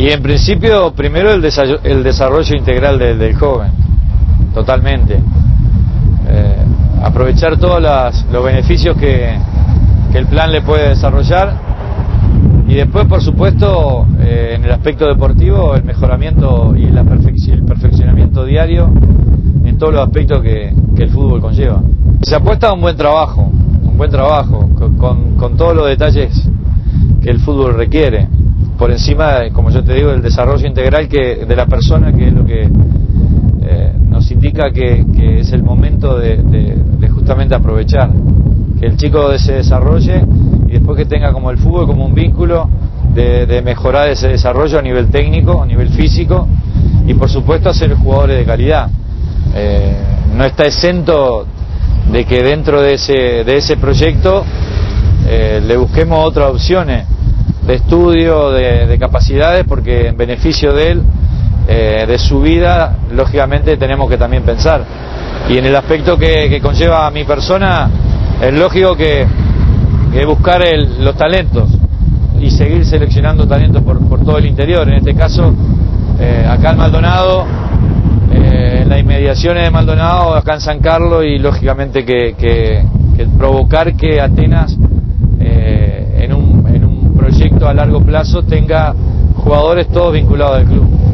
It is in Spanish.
Y en principio, primero el desarrollo integral del joven, totalmente. Aprovechar todos los beneficios que el plan le puede desarrollar, y después, por supuesto, en el aspecto deportivo, el mejoramiento y el perfeccionamiento diario en todos los aspectos que el fútbol conlleva. Se apuesta a un buen trabajo con todos los detalles que el fútbol requiere, por encima, como yo te digo, del desarrollo integral de la persona, que es lo que nos indica que es el momento de justamente aprovechar, que el chico se desarrolle y después que tenga como el fútbol como un vínculo de mejorar ese desarrollo a nivel técnico, a nivel físico, y por supuesto hacer jugadores de calidad. No está exento de que dentro de ese proyecto le busquemos otras opciones de estudio, de capacidades, porque en beneficio de él, de su vida, lógicamente tenemos que también pensar. Y en el aspecto que conlleva a mi persona, es lógico que buscar los talentos y seguir seleccionando talentos por todo el interior. En este caso, acá en Maldonado, en las inmediaciones de Maldonado, acá en San Carlos, y lógicamente que provocar que Atenas en un proyecto a largo plazo tenga jugadores todos vinculados al club.